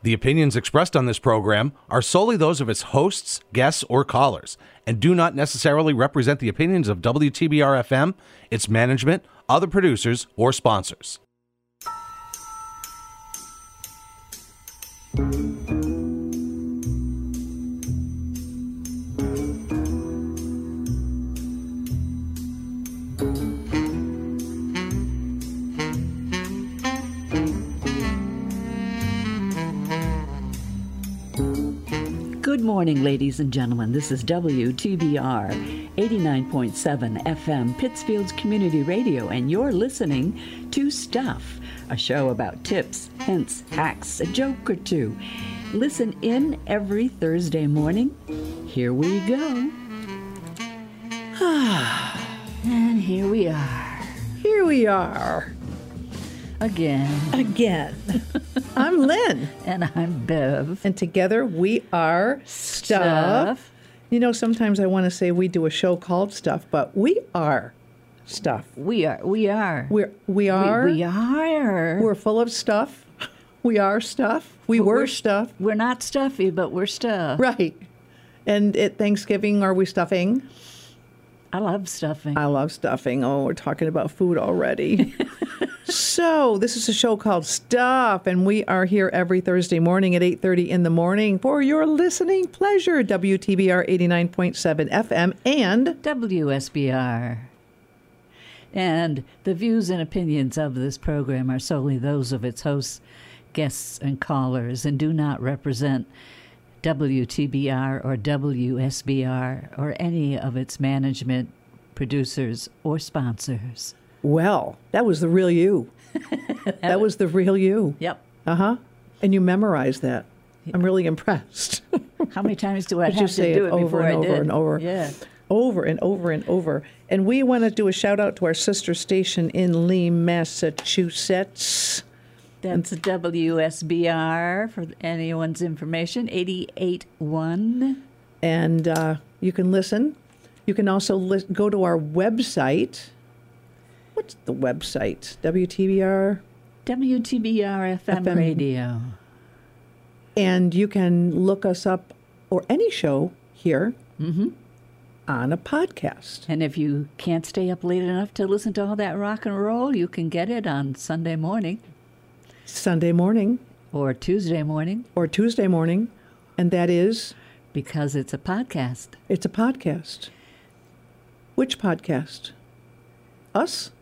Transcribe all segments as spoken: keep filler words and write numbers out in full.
The opinions expressed on this program are solely those of its hosts, guests, or callers, and do not necessarily represent the opinions of W T B R F M, its management, other producers, or sponsors. Good morning, ladies and gentlemen. This is W T B R eighty-nine point seven F M, Pittsfield's Community Radio, and you're listening to Stuff, a show about tips, hints, hacks, a joke or two. Listen in every Thursday morning. Here we go. And here we are. Here we are. Again. Again. I'm Lynn. And I'm Bev. And together we are Stuff. Stuff. You know, sometimes I want to say we do a show called Stuff, but we are Stuff. We are. We are. We're, we are. We, we are. We're full of stuff. We are stuff. We But were we're, stuff. We're not stuffy, but we're stuff. Right. And at Thanksgiving, are we stuffing? I love stuffing. I love stuffing. Oh, we're talking about food already. So, this is a show called Stuff, and we are here every Thursday morning at eight thirty in the morning for your listening pleasure. W T B R eighty-nine point seven F M and W S B R. And the views and opinions of this program are solely those of its hosts, guests, and callers, and do not represent W T B R or W S B R or any of its management, producers, or sponsors. Well, that was the real you. That was the real you. Yep. Uh-huh. And you memorized that. I'm really impressed. How many times do I Did have you to say do it it over before and I over did? and over? Yeah. Over and over and over. And we want to do a shout out to our sister station in Lee, Massachusetts. That's W S B R for anyone's information, eighty-eight point one. And uh, you can listen. You can also li- go to our website. What's the website? W T B R? W T B R F M, F M Radio. And you can look us up, or any show here, mm-hmm. on a podcast. And if you can't stay up late enough to listen to all that rock and roll, you can get it on Sunday morning. Sunday morning. Or Tuesday morning. Or Tuesday morning. And that is? Because it's a podcast. It's a podcast. Which podcast? Us?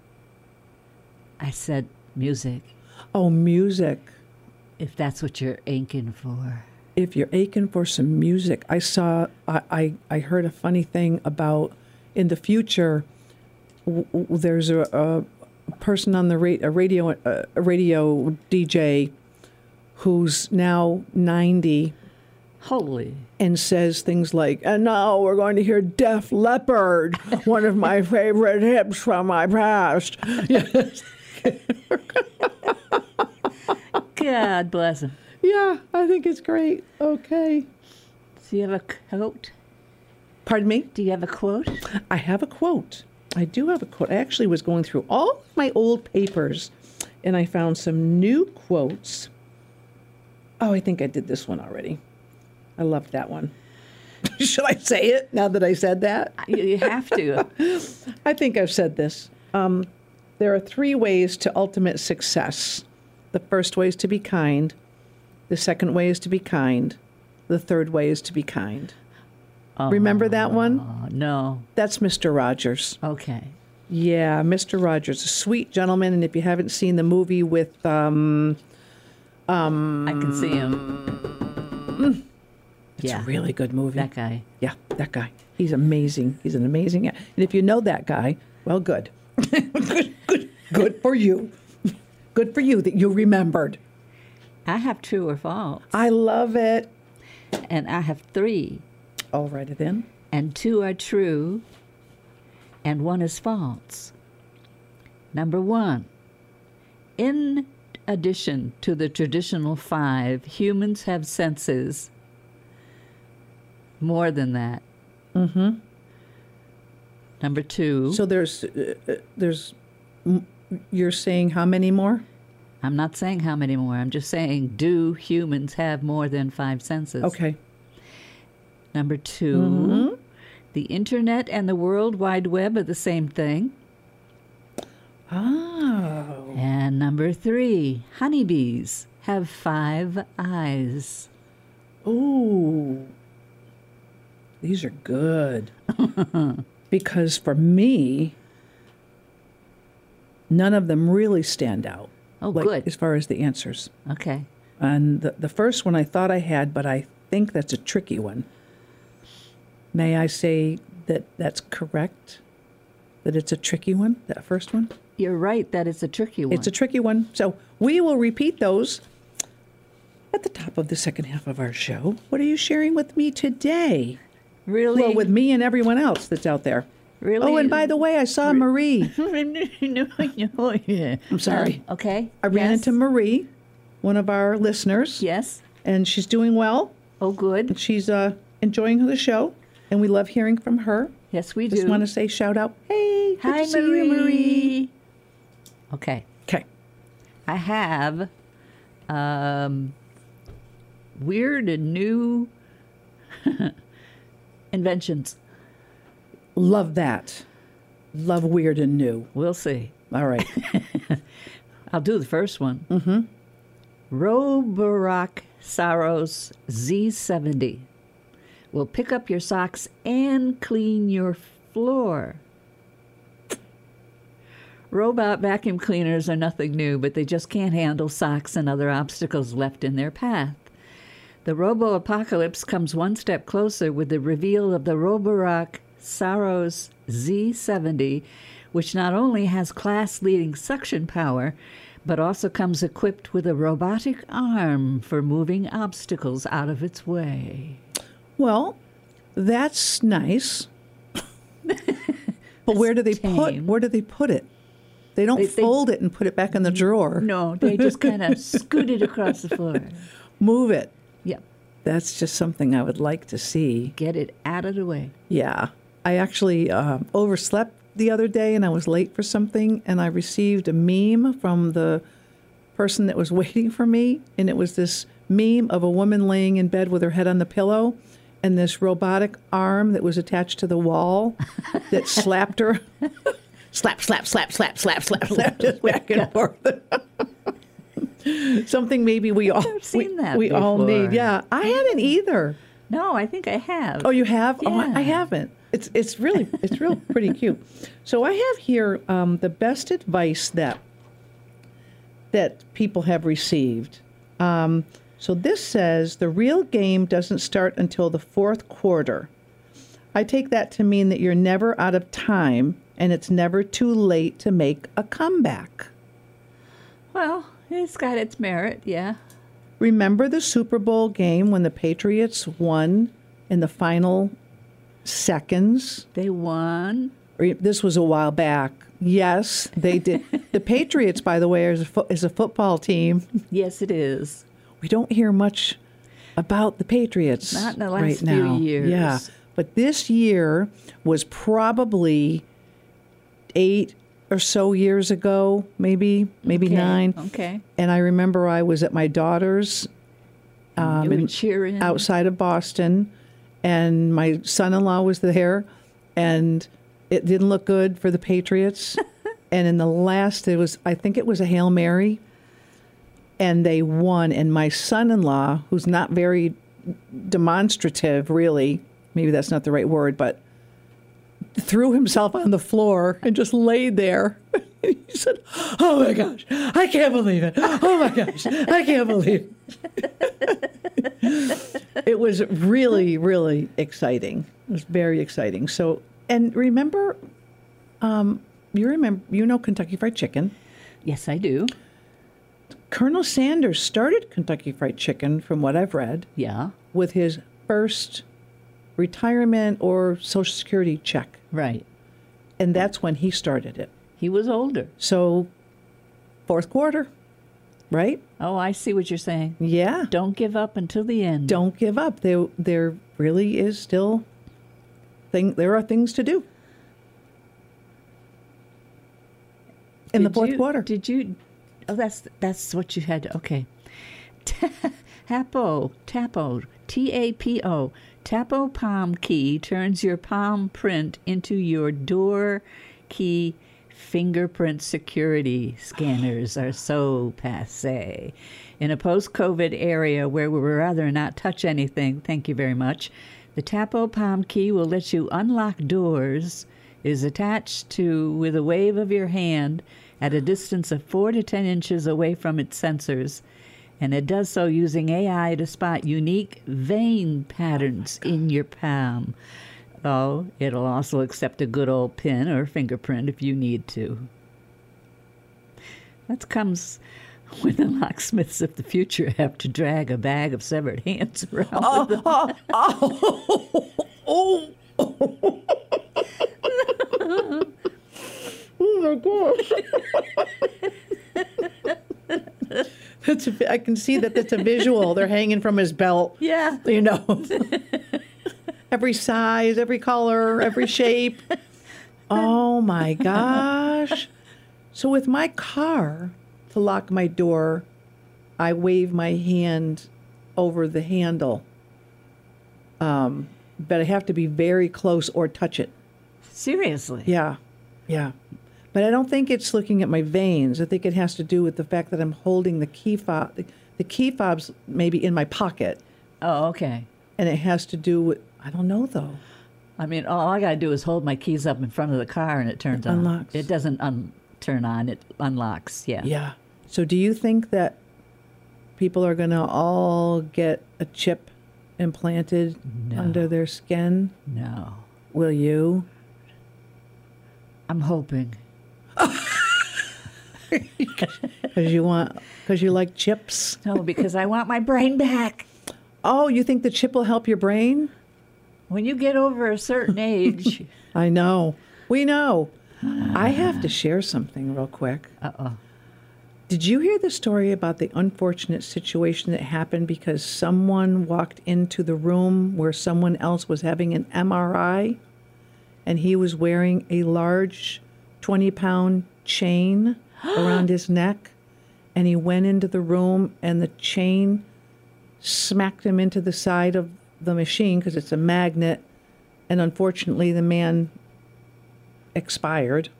I said music. Oh, music. If that's what you're aching for. If you're aching for some music. I saw, I, I, I heard a funny thing about in the future, w- w- there's a, a person on the ra- a radio, a, a radio D J who's now ninety. Holy. And says things like, and now we're going to hear Def Leppard, one of my favorite hits from my past. Yes. God bless him. Yeah, I think it's great. Okay. Do you have a quote? Pardon me? Do you have a quote? I have a quote. I do have a quote. I actually was going through all of my old papers, and I found some new quotes. Oh, I think I did this one already. I loved that one. Should I say it now that I said that? You have to. I think I've said this. Um, there are three ways to ultimate success. The first way is to be kind. The second way is to be kind. The third way is to be kind. Oh, remember that one? No. That's Mister Rogers. Okay. Yeah, Mister Rogers, a sweet gentleman. And if you haven't seen the movie with... Um, um, I can see him. Mm, It's yeah. a really good movie. That guy. Yeah, that guy. He's amazing. He's an amazing guy. And if you know that guy, well, good. good, good, good for you. Good for you that you remembered. I have true or false. I love it. And I have three. All righty then. And two are true, and one is false. Number one, in addition to the traditional five, humans have senses more than that. Mm-hmm. Number two. So there's, uh, there's, you're saying how many more? I'm not saying how many more. I'm just saying, do humans have more than five senses? Okay. Number two, Mm-hmm. the internet and the World Wide Web are the same thing. Oh. And number three, honeybees have five eyes. Ooh. These are good. Because for me, none of them really stand out. Oh, like, good. As far as the answers. Okay. And the, the first one I thought I had, but I think that's a tricky one. May I say that that's correct? That it's a tricky one, that first one? You're right that it's a tricky one. It's a tricky one. So we will repeat those at the top of the second half of our show. What are you sharing with me today? Really? Well, with me and everyone else that's out there. Really? Oh, and by the way, I saw Marie. Oh, yeah. I'm sorry. Um, okay. I ran Yes. into Marie, one of our listeners, Yes. and she's doing well. Oh, good. She's uh, enjoying the show, and we love hearing from her. Yes, we Just do. want to say shout out. Hey, good Hi, to see Marie. you, Marie. Okay. Okay. I have um, weird and new inventions. Love that. Love weird and new. We'll see. All right. I'll do the first one. Mm-hmm. Roborock Saros Z seventy will pick up your socks and clean your floor. Robot vacuum cleaners are nothing new, but they just can't handle socks and other obstacles left in their path. The robo-apocalypse comes one step closer with the reveal of the Roborock Saros Z seventy, which not only has class-leading suction power, but also comes equipped with a robotic arm for moving obstacles out of its way. Well, that's nice. But where do they put tame. where do they put it? They don't They- they- fold it and put it back in the drawer. No, they just kind of scoot it across the floor. Move it. Yep, That's just something I would like to see. get it out of the way. Yeah. I actually uh, overslept the other day and I was late for something, and I received a meme from the person that was waiting for me, and it was this meme of a woman laying in bed with her head on the pillow and this robotic arm that was attached to the wall that slapped her. Slap, slap, slap, slap, slap, slap, slap, just back and forth. Something maybe we all I've seen we, that we all need. before. Yeah, I hadn't either. No, I think I have. Oh, you have? Oh, I, I Yeah. haven't. It's it's really it's real pretty cute. So I have here um, the best advice that that people have received. Um, so this says the real game doesn't start until the fourth quarter. I take that to mean that you're never out of time and it's never too late to make a comeback. Well, it's got its merit, yeah. Remember the Super Bowl game when the Patriots won in the final seconds? They won. Re- This was a while back. Yes, they did. The Patriots, by the way, is a, fo- is a football team. Yes, it is. We don't hear much about the Patriots Not in the last right few now. years. Yeah, but this year was probably eight or so years ago, maybe, maybe Okay, nine. Okay. And I remember I was at my daughter's um, you were in- cheering. outside of Boston, and my son-in-law was there, and it didn't look good for the Patriots. And in the last, it was I think it was a Hail Mary, and they won. And my son-in-law, who's not very demonstrative, really, maybe that's not the right word, but threw himself on the floor and just laid there. He said, "Oh my gosh, I can't believe it! Oh my gosh, I can't believe it!" It was really, really exciting. It was very exciting. So, and remember, um, you remember, you know, Kentucky Fried Chicken. Yes, I do. Colonel Sanders started Kentucky Fried Chicken, from what I've read, Yeah. with his first retirement or Social Security check, Right. and that's when he started it. He was older. So, fourth quarter, right? Oh, I see what you're saying. Yeah. Don't give up until the end. Don't give up. There, there really is still thing. There are things to do in the Did fourth you- quarter. Did you Oh, that's that's what you had. To, okay. Tapo, Tapo, T A P O. Tapo Palm Key turns your palm print into your door key. Fingerprint security scanners are so passé. In a post-COVID area where we would rather not touch anything, thank you very much, the Tapo Palm Key will let you unlock doors. It is attached to with a wave of your hand at a distance of four to ten inches away from its sensors, and it does so using A I to spot unique vein patterns in your palm. Though it'll also accept a good old pin or fingerprint if you need to. That comes when the locksmiths of the future have to drag a bag of severed hands around. Oh, with them. oh, oh, oh, oh. Oh my gosh. That's a, I can see that that's a visual. They're hanging from his belt. Yeah. You know. Every size, every color, every shape. Oh my gosh. So with my car, to lock my door, I wave my hand over the handle. Um, but I have to be very close or touch it. Seriously? Yeah, yeah. But I don't think it's looking at my veins. I think it has to do with the fact that I'm holding the key fob. The, the key fob's maybe in my pocket. Oh, okay. And it has to do with, I don't know though. I mean, all I got to do is hold my keys up in front of the car and it turns It on. unlocks. It doesn't un- turn on, it unlocks, yeah. Yeah. So do you think that people are going to all get a chip implanted No. under their skin? No. Will you? I'm hoping. Because you want, because you like chips? No, because I want my brain back. Oh, you think the chip will help your brain? When you get over a certain age. I know. We know. I have to share something real quick. Uh-oh. Did you hear the story about the unfortunate situation that happened because someone walked into the room where someone else was having an M R I and he was wearing a large twenty-pound chain around his neck, and he went into the room and the chain smacked him into the side of the machine because it's a magnet, and unfortunately the man expired.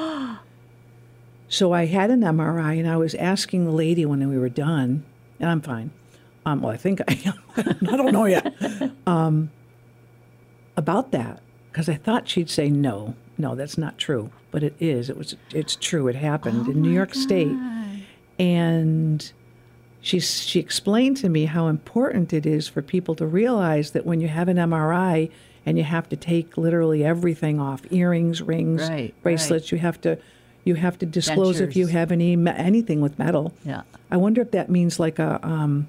So I had an M R I, and I was asking the lady when we were done, and I'm fine. Um, well, I think I am. I don't know yet. Um, about that, because I thought she'd say no, no, that's not true, but it is. It was. It's true. It happened Oh in New my York God. State, and she she explained to me how important it is for people to realize that when you have an M R I and you have to take literally everything off, earrings, rings, Right, bracelets, right. you have to. You have to disclose if you Dentures. have any me- anything with metal. Yeah. I wonder if that means like a um,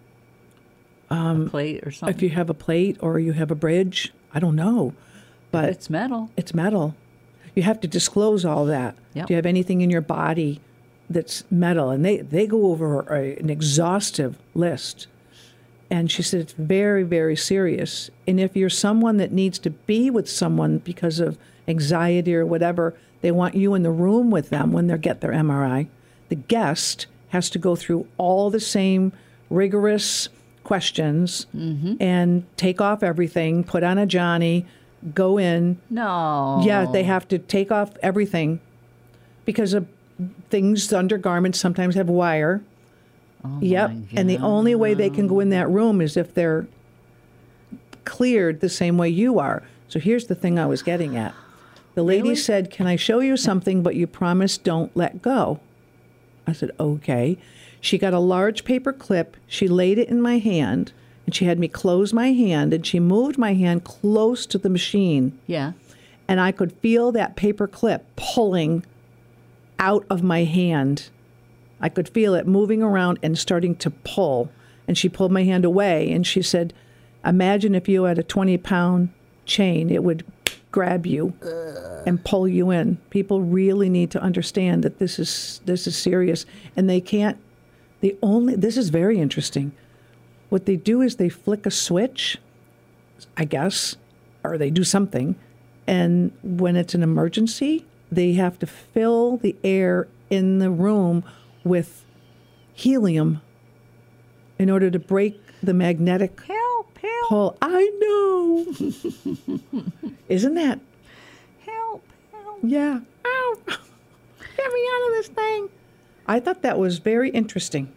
a plate or something. if you have a plate or you have a bridge. I don't know, but It's metal. it's metal. You have to disclose all that. Yep. Do you have anything in your body that's metal? And they, they go over a, an exhaustive list. And she said it's very, very serious. And if you're someone that needs to be with someone because of anxiety or whatever, they want you in the room with them when they get their M R I. The guest has to go through all the same rigorous questions and take off everything, put on a Johnny, go in. No. Yeah, they have to take off everything because of things, undergarments sometimes have wire. Oh Yep. my And the only way they can go in that room is if they're cleared the same way you are. So here's the thing I was getting at. The lady Really? said, "Can I show you something, but you promise don't let go?" I said, "Okay." She got a large paper clip. She laid it in my hand, and she had me close my hand, and she moved my hand close to the machine, Yeah. and I could feel that paper clip pulling out of my hand. I could feel it moving around and starting to pull. And she pulled my hand away, and she said, "Imagine if you had a twenty-pound chain, it would grab you and pull you in." People really need to understand that this is this is serious, and they can't. The only this is very interesting. What they do is they flick a switch, I guess, or they do something, and when it's an emergency, they have to fill the air in the room with helium in order to break the magnetic Help, help, pole. I know. Isn't that? help, help. Yeah. Ow. Get me out of this thing. I thought that was very interesting.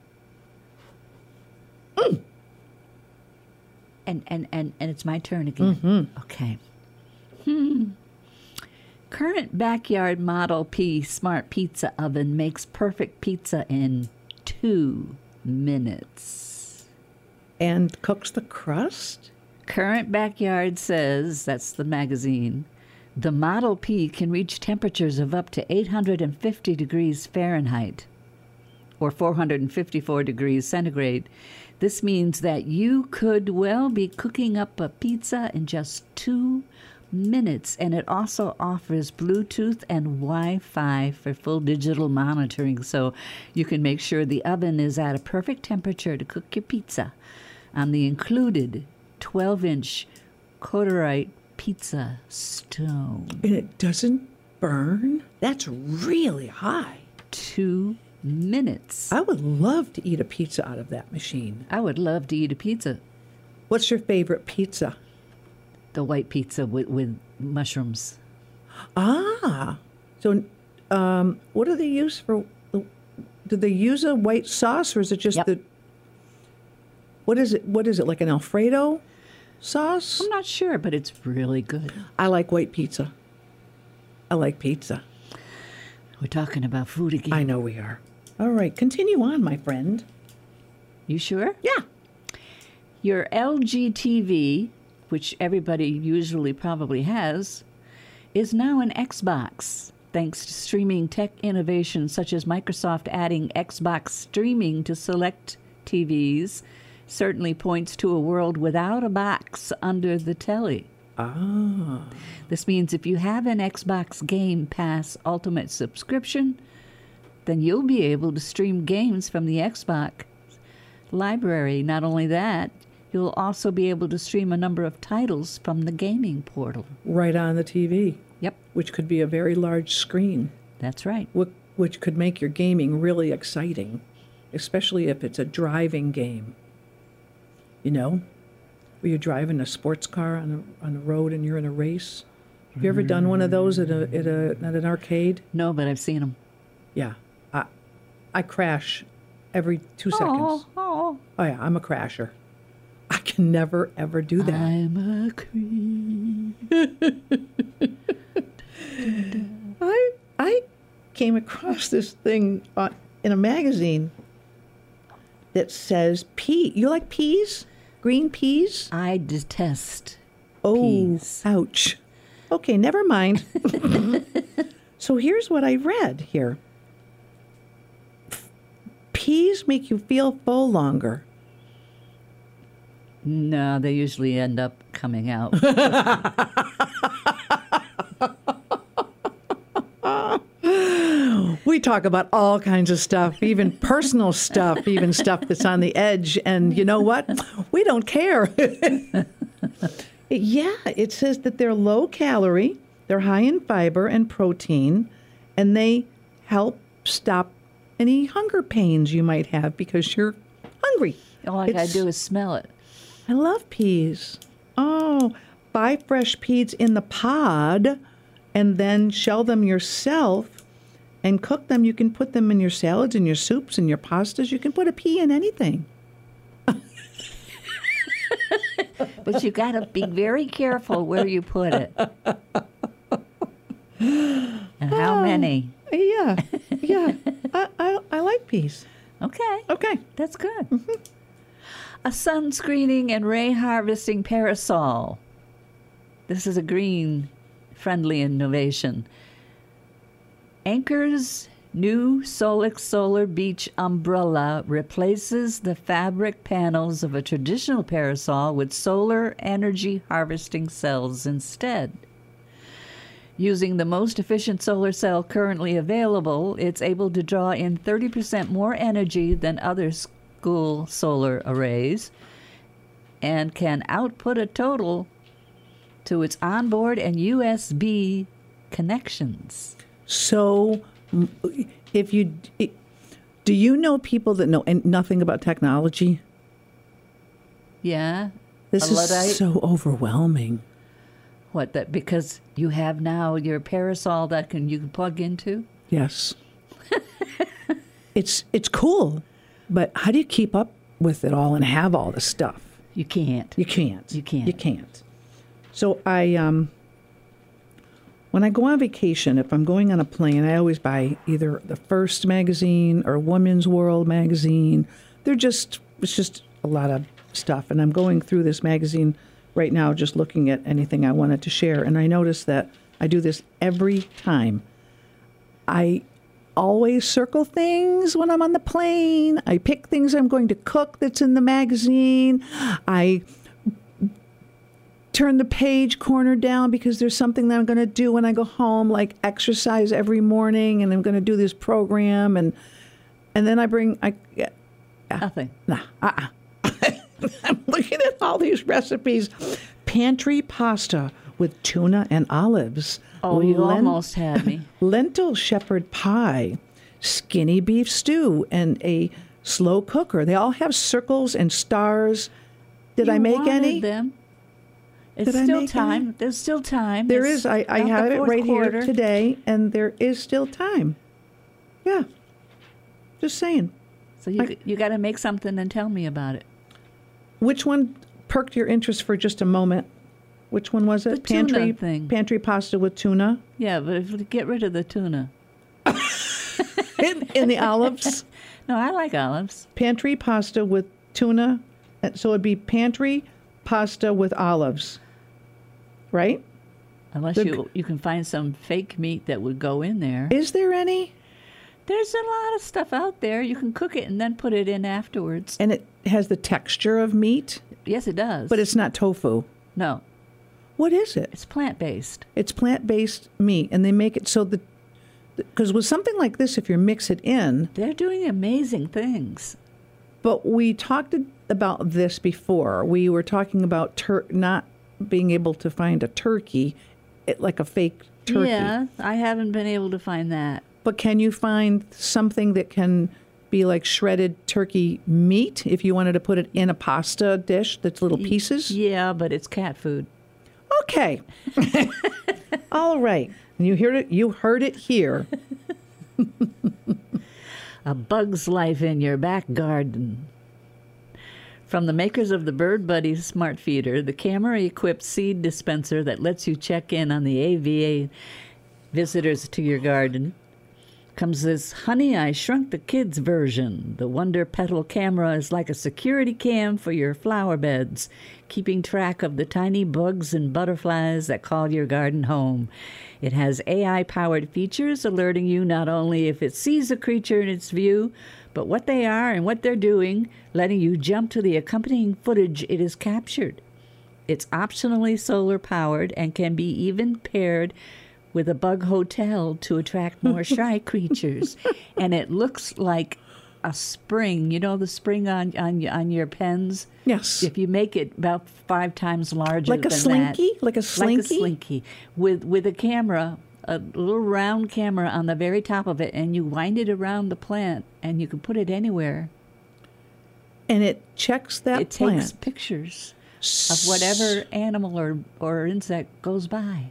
Mm. And, and, and, and it's my turn again. Mm-hmm. Okay. Hmm. Current backyard Model P smart pizza oven makes perfect pizza in two minutes. And cooks the crust? Current Backyard says, that's the magazine, the Model P can reach temperatures of up to eight hundred fifty degrees Fahrenheit or four hundred fifty-four degrees centigrade. This means that you could well be cooking up a pizza in just two minutes, and it also offers Bluetooth and Wi-Fi for full digital monitoring, so you can make sure the oven is at a perfect temperature to cook your pizza on the included twelve-inch Coderite pizza stone. And it doesn't burn? That's really high. Two minutes. I would love to eat a pizza out of that machine. I would love to eat a pizza. What's your favorite pizza? The white pizza with, with mushrooms. Ah, so um, what do they use for? Do they use a white sauce, or is it just Yep. the? What is it? What is it like an Alfredo sauce? I'm not sure, but it's really good. I like white pizza. I like pizza. We're talking about food again. I know we are. All right, continue on, my friend. You sure? Yeah. Your L G T V, which everybody usually probably has, is now an Xbox, thanks to streaming tech innovations such as Microsoft adding Xbox streaming to select T Vs. Certainly points to a world without a box under the telly. Ah. This means if you have an Xbox Game Pass Ultimate subscription, then you'll be able to stream games from the Xbox library. Not only that, you'll also be able to stream a number of titles from the gaming portal. Right on the T V. Yep, Which could be a very large screen, that's right. wh- which could make your gaming really exciting, especially if it's a driving game. You know, where you're driving a sports car on a on a road and you're in a race. Have you ever done one of those at a at a at an arcade? No, but I've seen them. Yeah, I I crash every two seconds. Oh, oh. Oh yeah, I'm a crasher. I can never ever do that. I'm a creep. I I came across this thing uh, in a magazine that says pea. You like peas? Green peas? I detest Oh, peas. ouch. Okay, never mind. So here's what I read here. Peas make you feel full longer. No, they usually end up coming out. We talk about all kinds of stuff, even personal stuff, even stuff that's on the edge. And you know what? We don't care. Yeah, it says that they're low calorie, they're high in fiber and protein, and they help stop any hunger pains you might have because you're hungry. All I gotta It's- do is smell it. I love peas. Oh, buy fresh peas in the pod and then shell them yourself and cook them. You can put them in your salads and your soups and your pastas. You can put a pea in anything. But you gotta be very careful where you put it. And how many. Yeah, yeah. I, I, I like peas. Okay, Okay. that's good. A sun screening and ray harvesting parasol. This is a green friendly innovation. Anchor's new Solix Solar Beach umbrella replaces the fabric panels of a traditional parasol with solar energy harvesting cells instead. Using the most efficient solar cell currently available, it's able to draw in thirty percent more energy than other school solar arrays and can output a total to its onboard and U S B connections. So, m- if you, it, Do you know people that know an- nothing about technology? Yeah. This A is Luddite? so overwhelming. What, that because you have now your parasol that can you can plug into? Yes. it's it's cool, but how do you keep up with it all and have all this stuff? You can't. You can't. You can't. You can't. So I, um, when I go on vacation, if I'm going on a plane, I always buy either the First magazine or Women's World magazine. They're just, it's just a lot of stuff. And I'm going through this magazine right now, just looking at anything I wanted to share. And I noticed that I do this every time. I always circle things when I'm on the plane. I pick things I'm going to cook that's in the magazine. I turn the page corner down because there's something that I'm going to do when I go home, like exercise every morning, and I'm going to do this program, and and then I bring I yeah, Nothing. nah, uh-uh. I'm looking at all these recipes. Pantry pasta with tuna and olives. Oh, you Len- almost had me. lentil shepherd pie, skinny beef stew, and a slow cooker. They all have circles and stars. Did You I make wanted any? them. It's Did I still make time. any? There's still time. There It's is. I, I not the have it fourth right quarter. here today, and there is still time. Yeah. Just saying. So you I- you got to make something and tell me about it. Which one perked your interest for just a moment? Which one was it? The tuna pantry thing. Pantry pasta with tuna Yeah, but if we get rid of the tuna. in, in the olives. No, I like olives. Pantry pasta with tuna. Uh, So it'd be pantry pasta with olives, right? Unless The- you you can find some fake meat that would go in there. Is there any? There's a lot of stuff out there. You can cook it and then put it in afterwards. And it has the texture of meat, Yes, it does. but it's not tofu. no, What is it? it's plant based. It's plant-based meat, and they make it so that because with something like this, if you mix it in, They're doing amazing things. but we talked about this before. We were talking about tur- not being able to find a turkey, it, like a fake turkey. Yeah, I haven't been able to find that. But can you find something that can be like shredded turkey meat if you wanted to put it in a pasta dish that's little pieces? Yeah, but it's cat food. Okay. All right. You heard it. You heard it here. A bug's life in your back garden. From the makers of the Bird Buddy Smart Feeder, the camera-equipped seed dispenser that lets you check in on the A V A visitors to your garden, comes this Honey, I Shrunk the Kids version. The Wonder Petal camera is like a security cam for your flower beds, keeping track of the tiny bugs and butterflies that call your garden home. It has A I-powered features alerting you not only if it sees a creature in its view, but what they are and what they're doing, letting you jump to the accompanying footage it has captured. It's optionally solar-powered and can be even paired with a bug hotel to attract more shy creatures. And it looks like a spring. You know the spring on, on, on your pens? Yes. If you make it about five times larger Like a than slinky? that. Like a Like a slinky? slinky. With, with a camera, a little round camera on the very top of it, and you wind it around the plant, and you can put it anywhere. And it checks that It plant. takes pictures of whatever animal or, or insect goes by.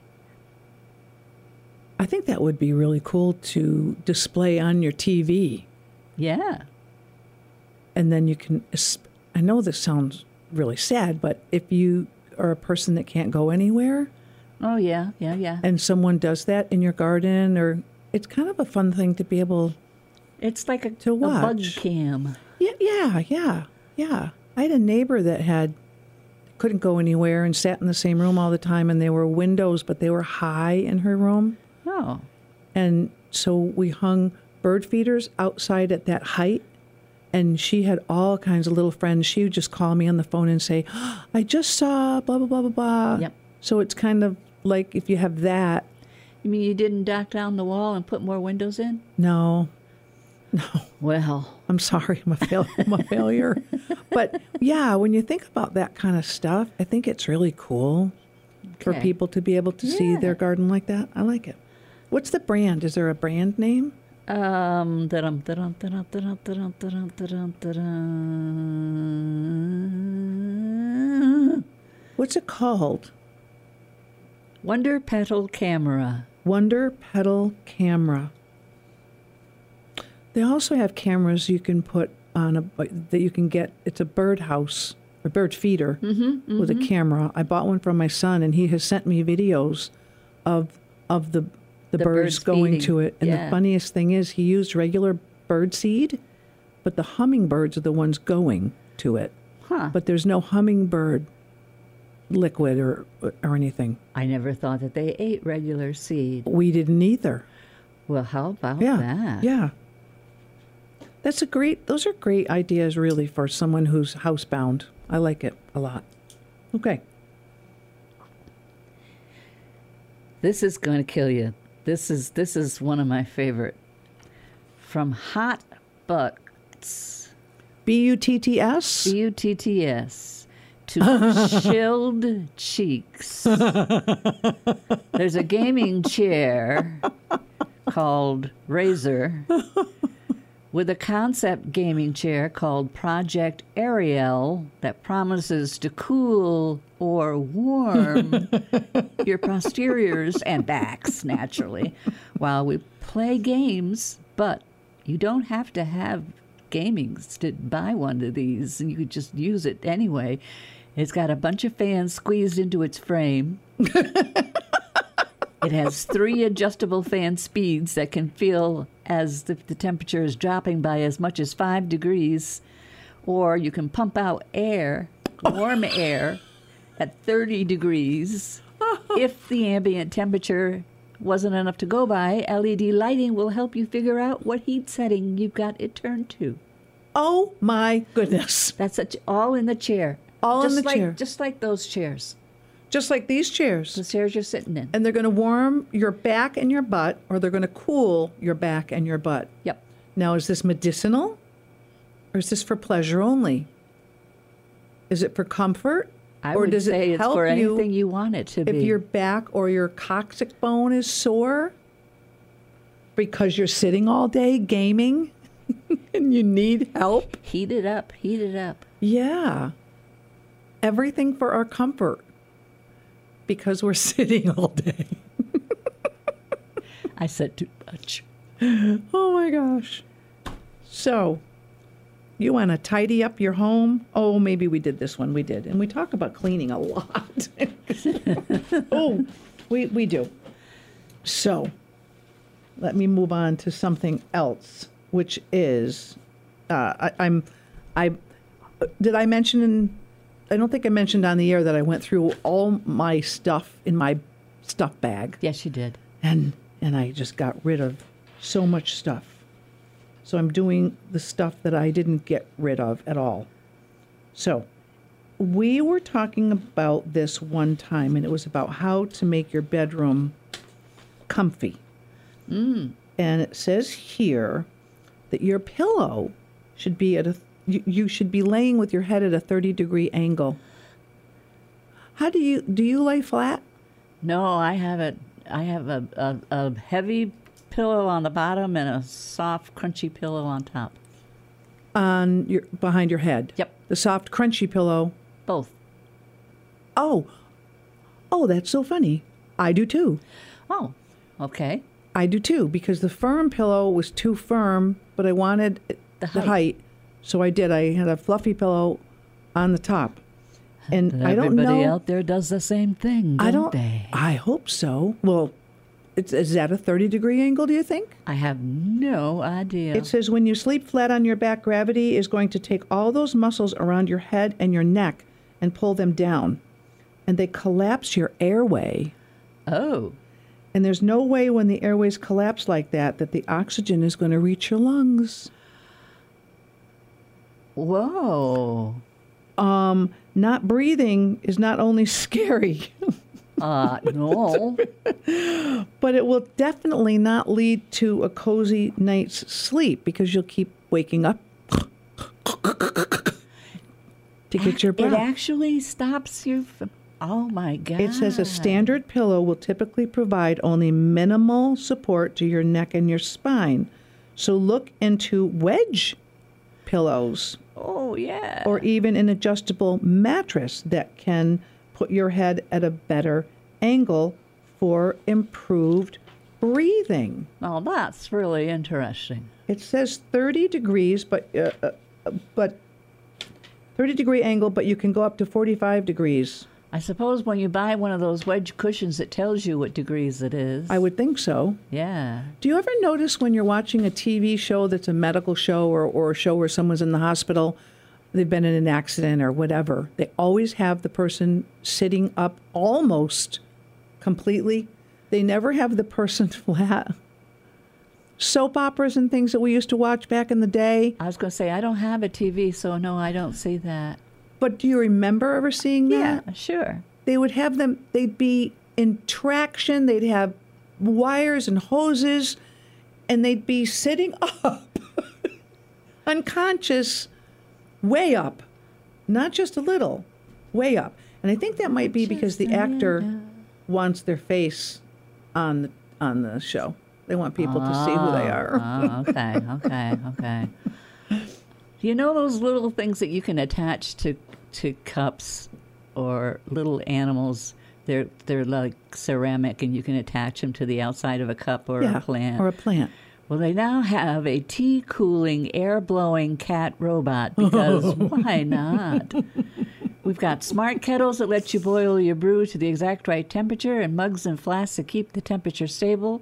I think that would be really cool to display on your T V. Yeah. And then you can, I know this sounds really sad, but if you are a person that can't go anywhere Oh, yeah, yeah, yeah. and someone does that in your garden, or it's kind of a fun thing to be able, It's like a, To a bug watch. cam. yeah, yeah, yeah, yeah. I had a neighbor that had, couldn't go anywhere and sat in the same room all the time, and there were windows, but they were high in her room. Oh, And so we hung bird feeders outside at that height. And she had all kinds of little friends. She would just call me on the phone and say, oh, I just saw blah, blah, blah, blah, blah. Yep. So it's kind of like if you have that. you mean you didn't knock down the wall and put more windows in? No, Well, I'm sorry. I'm a, fail- I'm a failure. But yeah, when you think about that kind of stuff, I think it's really cool for Okay. people to be able to see Yeah. their garden like that. I like it. What's the brand? Is there a brand name? Um, da-dum, da-dum, da-dum, da-dum, da-dum, da-dum, da-dum, da-dum. What's it called? Wonder Petal Camera. Wonder Pedal Camera. They also have cameras you can put on a that you can get. It's a birdhouse, a bird feeder Mm-hmm, mm-hmm. with a camera. I bought one from my son, and he has sent me videos of of the the, The birds, birds going feeding. to it. And Yeah. the funniest thing is, he used regular bird seed, but the hummingbirds are the ones going to it. Huh. But there's no hummingbird liquid or or anything. I never thought that they ate regular seed. We didn't either. Well, how about Yeah, that? yeah. That's a great. Those are great ideas, really, for someone who's housebound. I like it a lot. Okay. This is going to kill you. This is this is one of my favorite. From Hot Butts, B U T T S. B U T T S, to chilled cheeks. There's a gaming chair called Razer with a concept gaming chair called Project Ariel that promises to cool or warm your posteriors and backs, naturally, while we play games. But you don't have to have gaming to buy one of these. You could just use it anyway. It's got a bunch of fans squeezed into its frame. It has three adjustable fan speeds that can feel as if the temperature is dropping by as much as five degrees. Or you can pump out air, warm air, at thirty degrees. If the ambient temperature wasn't enough to go by, L E D lighting will help you figure out what heat setting you've got it turned to. Oh my goodness! That's such, all in the chair. All in just the like, chair. Just like those chairs. Just like these chairs. The chairs you're sitting in. And they're going to warm your back and your butt, or they're going to cool your back and your butt. Yep. Now, is this medicinal, or is this for pleasure only? Is it for comfort, I or would does say it it's help for you anything you want it to if be. your back or your coccyx bone is sore because you're sitting all day gaming and you need help? Heat it up, heat it up. Yeah. Everything for our comfort because we're sitting all day. I said too much. Oh my gosh. So, you want to tidy up your home? Oh, maybe we did this one. We did. And we talk about cleaning a lot. oh, we, we do. So, let me move on to something else, which is, uh, I, I'm, I, did I mention in, I don't think I mentioned on the air that I went through all my stuff in my stuff bag. Yes, you did. And, and I just got rid of so much stuff. So I'm doing the stuff that I didn't get rid of at all. So we were talking about this one time, and it was about how to make your bedroom comfy. Mm. And it says here that your pillow should be at a, you, you should be laying with your head at a thirty degree angle. How do you, do you lay flat? No, I have a, I have a, a, a heavy pillow on the bottom and a soft, crunchy pillow on top. On your, behind your head? Yep. The soft, crunchy pillow. Both. Oh, oh, that's so funny. I do too. Oh, okay. I do too, because the firm pillow was too firm, but I wanted The the height. height. So I did. I had a fluffy pillow on the top. And And I don't everybody know. out there does the same thing, don't I don't. they? I hope so. Well, it's, is that a thirty degree angle, do you think? I have no idea. It says when you sleep flat on your back, gravity is going to take all those muscles around your head and your neck and pull them down. And they collapse your airway. Oh, And there's no way when the airways collapse like that that the oxygen is going to reach your lungs. whoa. Um, not breathing is not only scary, Uh, no. but it will definitely not lead to a cozy night's sleep because you'll keep waking up to get your It breath. actually stops you from, oh my God. It says a standard pillow will typically provide only minimal support to your neck and your spine. So look into wedge pillows. Oh, yeah. Or even an adjustable mattress that can put your head at a better angle for improved breathing. Oh, that's really interesting. It says thirty degrees, but uh, uh, but thirty degree angle, but you can go up to forty-five degrees. I suppose when you buy one of those wedge cushions, it tells you what degrees it is. I would think so. Yeah. Do you ever notice when you're watching a T V show that's a medical show or, or a show where someone's in the hospital, they've been in an accident or whatever, they always have the person sitting up almost completely? They never have the person flat. Soap operas and things that we used to watch back in the day. I was going to say, I don't have a T V, so no, I don't see that. But do you remember ever seeing that? Yeah, sure. They would have them, they'd be in traction, they'd have wires and hoses, and they'd be sitting up, unconscious, way up. Not just a little, way up. And I think that might be because the actor wants their face on the, on the show. They want people to see who they are. Oh, okay, okay, okay. You know those little things that you can attach to to cups or little animals? They're they're like ceramic, and you can attach them to the outside of a cup or yeah, a plant. Or a plant. Well, they now have a tea-cooling, air-blowing cat robot, because why not? We've got smart kettles that let you boil your brew to the exact right temperature, and mugs and flasks that keep the temperature stable.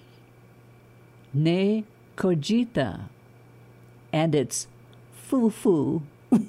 Ne Cogita. And it's Foo-Foo,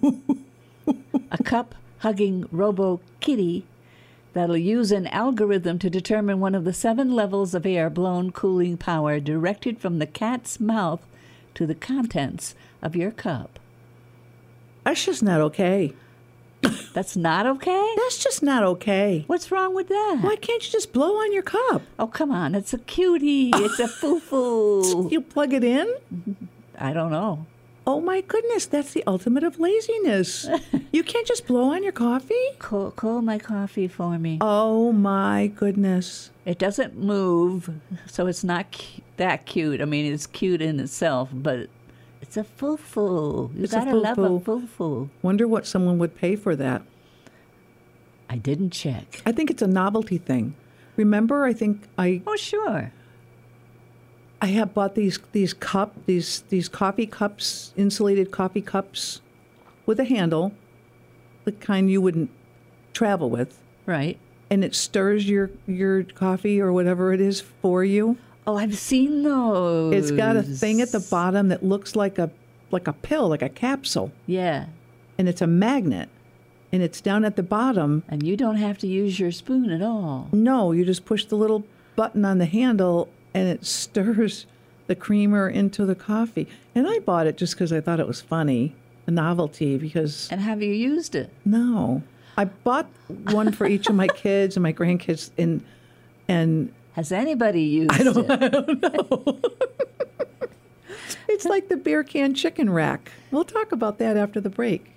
a cup-hugging robo-kitty that'll use an algorithm to determine one of the seven levels of air-blown cooling power directed from the cat's mouth to the contents of your cup. That's just not okay. That's not okay? That's just not okay. What's wrong with that? Why can't you just blow on your cup? Oh, come on. It's a cutie. It's a foo-foo. You plug it in? I don't know. Oh, my goodness. That's the ultimate of laziness. You can't just blow on your coffee? Cool, cool my coffee for me. Oh, my goodness. It doesn't move, so it's not cu- that cute. I mean, it's cute in itself, but it's a foo-foo. You It's a gotta love foo-foo. a foo-foo. Wonder what someone would pay for that. I didn't check. I think it's a novelty thing. Remember, I think I Oh, sure. I have bought these these cup these these coffee cups, insulated coffee cups, with a handle, the kind you wouldn't travel with, Right. and it stirs your your coffee or whatever it is for you. Oh, I've seen those. It's got a thing at the bottom that looks like a like a pill, like a capsule, Yeah. and it's a magnet, and it's down at the bottom. And you don't have to use your spoon at all. No, you just push the little button on the handle, and it stirs the creamer into the coffee. And I bought it just because I thought it was funny, a novelty, because And have you used it? no. I bought one for each of my kids and my grandkids, and and Has anybody used I don't, it? I don't know. It's like the beer can chicken rack. We'll talk about that after the break.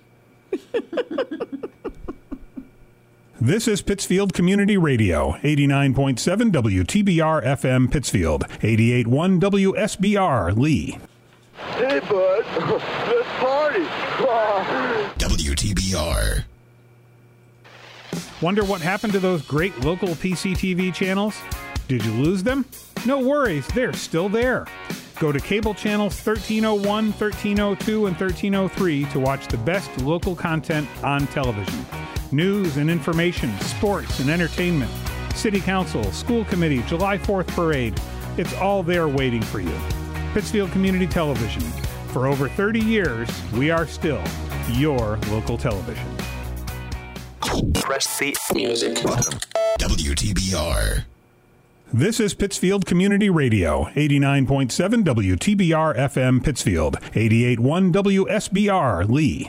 This is Pittsfield Community Radio, eighty-nine point seven W T B R F M Pittsfield, eighty-eight point one W S B R Lee. Hey, bud, let's party. W T B R. Wonder what happened to those great local P C T V channels? Did you lose them? No worries, they're still there. Go to cable channels thirteen oh one, thirteen oh two, and thirteen oh three to watch the best local content on television. News and information, sports and entertainment, city council, school committee, July fourth parade. It's all there waiting for you. Pittsfield Community Television. For over thirty years, we are still your local television. Press the music button. W T B R. This is Pittsfield Community Radio, eighty-nine point seven W T B R F M Pittsfield, eighty-eight point one W S B R Lee.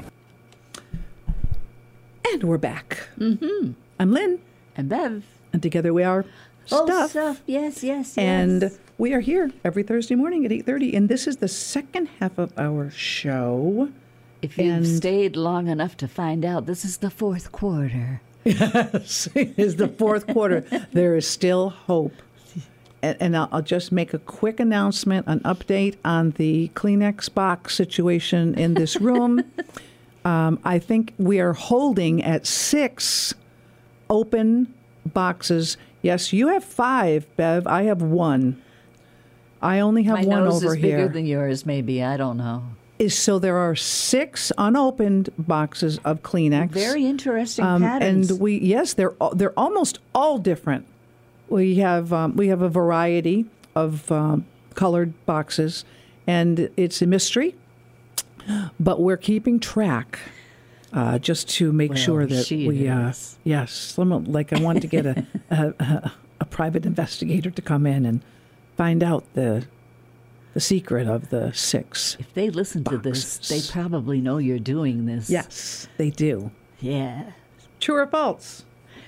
And we're back. Mm-hmm. I'm Lynn. And Bev. And together we are Oh, Stuff. stuff. Yes, yes, yes. And we are here every Thursday morning at eight thirty. And this is the second half of our show. if you've and- stayed long enough to find out, this is the fourth quarter. Yes, it is the fourth quarter. There is still hope. and, and I'll, I'll just make a quick announcement, an update on the Kleenex box situation in this room. um, I think we are holding at six open boxes. Yes, you have five, Bev. I have one. I only have My one nose over is bigger here. than yours, maybe. I don't know. Is so there are six unopened boxes of Kleenex. Very interesting Um, patterns. and we yes, they're all, they're almost all different. We have um, we have a variety of um, colored boxes, and it's a mystery. But we're keeping track, uh, just to make Well, sure that she we uh, is. yes, some, like I want to get a, a, a a private investigator to come in and find out the the secret of the six. if they listen to this, they boxes. probably know you're doing this. Yes, they do. Yeah. True or false?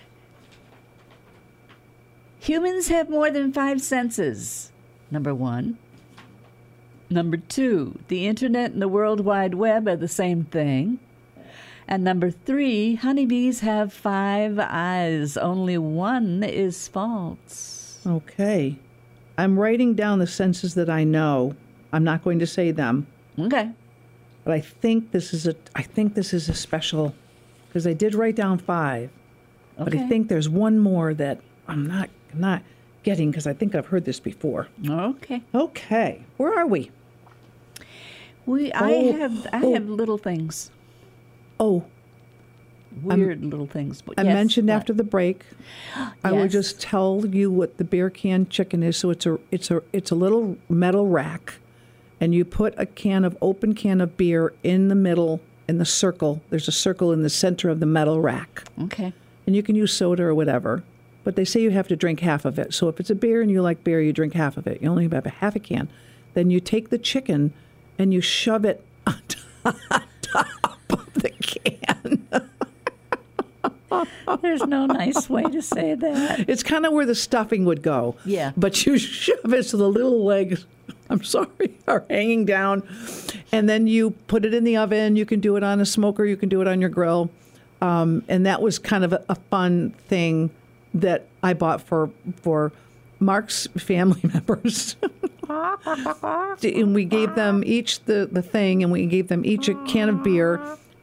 Humans have more than five senses. Number one. Number two, the internet and the World Wide Web are the same thing. And number three, honeybees have five eyes. Only one is false. Okay. I'm writing down the senses that I know. I'm not going to say them, Okay. but I think this is a I think this is a special because I did write down five. But I Okay. think there's one more that I'm not not getting because I think I've heard this before. Okay. Okay. Where are we? We I Oh, have I oh. have little things. Oh, Weird little things. But I yes, mentioned what? after the break. I will Yes. just tell you what the beer can chicken is. So it's a it's a it's a little metal rack, and you put a can of open can of beer in the middle in the circle. There's a circle in the center of the metal rack, Okay. and you can use soda or whatever. But they say you have to drink half of it. So if it's a beer and you like beer, you drink half of it. You only have a half a can. Then you take the chicken and you shove it on top of the can. There's no nice way to say that. It's kind of where the stuffing would go. Yeah. But you shove it so the little legs, I'm sorry, are hanging down. And then you put it in the oven. You can do it on a smoker. You can do it on your grill. Um, and that was kind of a, a fun thing that I bought for for Mark's family members. And we gave them each the, the thing, and we gave them each a can of beer.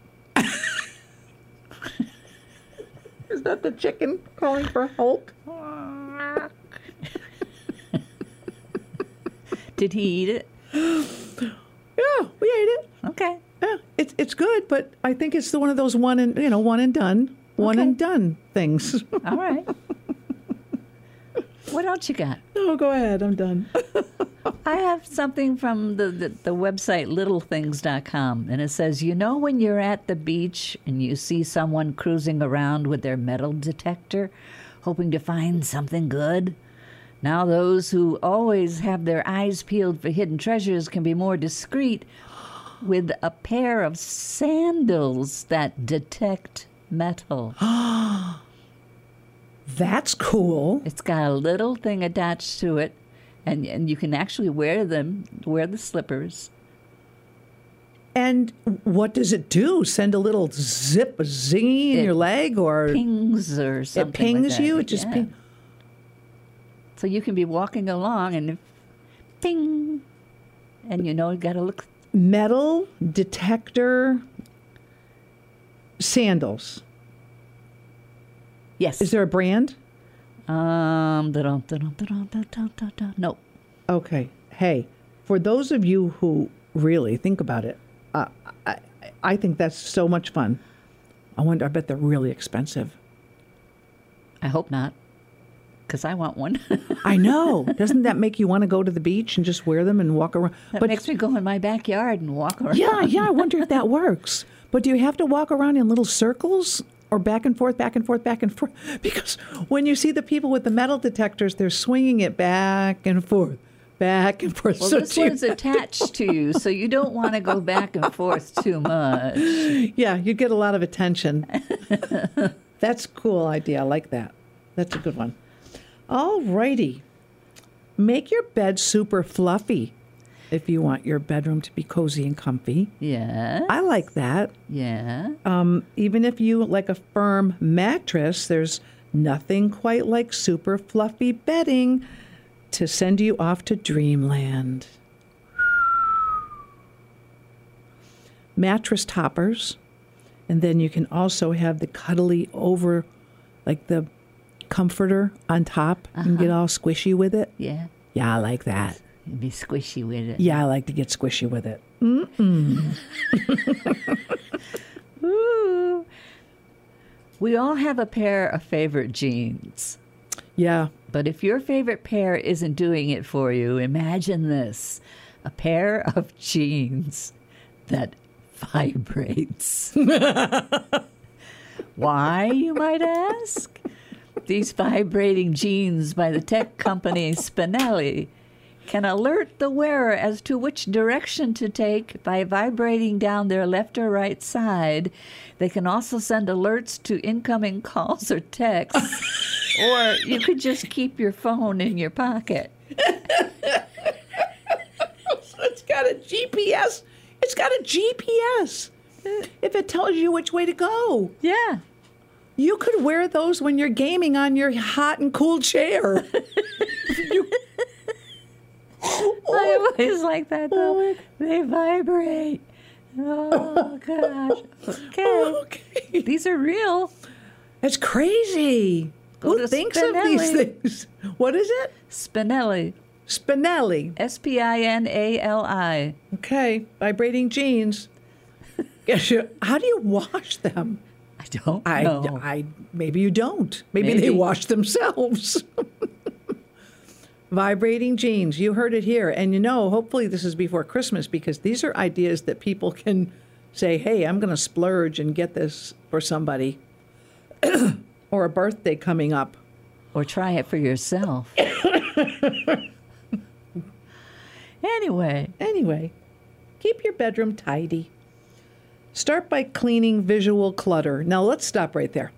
Is that the chicken calling for help? Did he eat it? Yeah, we ate it. Okay. Yeah, it's it's good, but I think it's the one of those one and you know one and done, one Okay. and done things. All right. What else you got? No, go ahead. I'm done. I have something from the, the, the website little things dot com, and it says, you know when you're at the beach and you see someone cruising around with their metal detector, hoping to find something good? Now those who always have their eyes peeled for hidden treasures can be more discreet with a pair of sandals that detect metal. That's cool. It's got a little thing attached to it, and and you can actually wear them, wear the slippers. And what does it do? Send a little zip, a zingy in It your leg, or Pings or something. it pings like that. you? It just Yeah. ping. So you can be walking along and if, ping, and you know you got to look. Metal detector sandals. Yes. Is there a brand? Um. da-dum, da-dum, da-dum, da-dum, da-dum. No. Okay. Hey, for those of you who really think about it, uh, I, I think that's so much fun. I wonder, I bet they're really expensive. I hope not, because I want one. I know. Doesn't that make you want to go to the beach and just wear them and walk around? That makes me go in my backyard and walk around. Yeah, yeah, I wonder if that works. But do you have to walk around in little circles or back and forth, back and forth, back and forth? Because when you see the people with the metal detectors, they're swinging it back and forth, back and forth. Well, So this do you- one's attached to you, so you don't want to go back and forth too much. Yeah, you get a lot of attention. That's a cool idea. I like that. That's a good one. All righty. Make your bed super fluffy if you want your bedroom to be cozy and comfy. Yeah. I like that. Yeah. Um, even if you like a firm mattress, there's nothing quite like super fluffy bedding. to send you off to dreamland. Mattress toppers. And then you can also have the cuddly over, like the comforter on top. Uh-huh. And get all squishy with it. Yeah. Yeah, I like that. You'd be squishy with it. Yeah, I like to get squishy with it. Mm-mm. Ooh. We all have a pair of favorite jeans. Yeah. But if your favorite pair isn't doing it for you, imagine this. A pair of jeans that vibrates. Why, you might ask? These vibrating jeans by the tech company Spinelli can alert the wearer as to which direction to take by vibrating down their left or right side. They can also send alerts to incoming calls or texts, or you could just keep your phone in your pocket. It's got a G P S. It's got a G P S. If it tells you which way to go. Yeah. You could wear those when you're gaming on your hot and cool chair. you... I always like that, though. They vibrate. Oh, gosh. Okay. Okay. These are real. That's crazy. Go Who to thinks of these Spinelli. things? What is it? Spinelli. Spinelli. S P I N A L I. Okay. Vibrating jeans. How do you wash them? I don't I, know. I maybe you don't. Maybe, Maybe. they wash themselves. Vibrating jeans. You heard it here. And you know, hopefully this is before Christmas because these are ideas that people can say, hey, I'm going to splurge and get this for somebody. Or a birthday coming up. Or try it for yourself. Anyway. Anyway, keep your bedroom tidy. Start by cleaning visual clutter. Now let's stop right there.